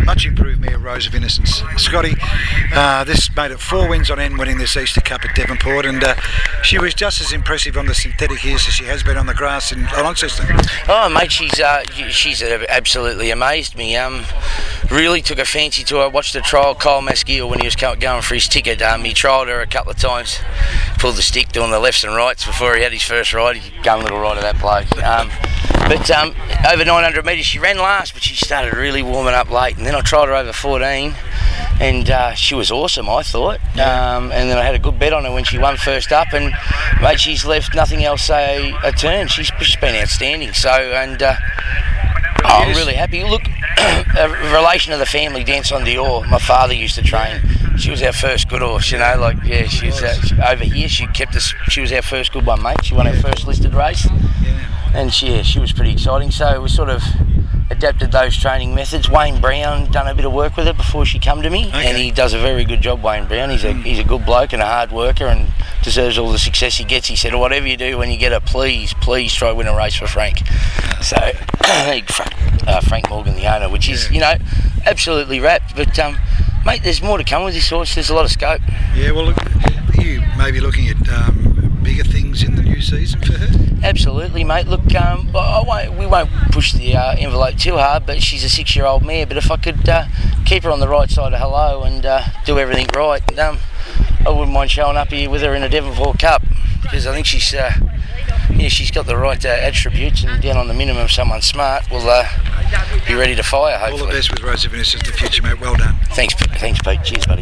much improved mare, Rose of Innocence. Scotty, this made it 4 wins on end winning this Easter Cup at Devonport, and she was just as impressive on the synthetic here as she has been on the grass in Launceston. Oh mate, she's absolutely amazed me. Really took a fancy to her. Watched the trial, Kyle Maskiel, when he was going for his ticket. He trialled her a couple of times, pulled the stick doing the lefts and rights before he had his first ride. He gave a little ride of that bloke. But over 900 metres she ran last, but she started really warming up late, and then I tried her over 14 and she was awesome, I thought. And then I had a good bet on her when she won first up, and mate, she's left nothing else say a turn. She's been outstanding. So, and I'm really happy. Look, a relation of the family, Danson Dior, my father used to train. She was our first good horse, you know, like, yeah, she was over here, she kept us, she was our first good one, mate. She won our first listed race. And she was pretty exciting. So we sort of adapted those training methods. Wayne Brown done a bit of work with her before she come to me, and he does a very good job. Wayne Brown, he's a good bloke and a hard worker, and deserves all the success he gets. He said, whatever you do when you get her, please try to win a race for Frank. So Frank Morgan, the owner, which is, you know, absolutely wrapped. But mate, there's more to come with this horse. There's a lot of scope. Yeah, well, look, you may be looking at bigger things in the new season for her. Absolutely, mate. Look, we won't push the envelope too hard, but she's a 6-year-old mare. But if I could keep her on the right side of hello and do everything right, I wouldn't mind showing up here with her in a Devonport Cup, because I think she's got the right attributes, and down on the minimum of someone smart will be ready to fire, hopefully. All the best with Rose of Innocence in the future, mate. Well done. Thanks Pete. Cheers, buddy.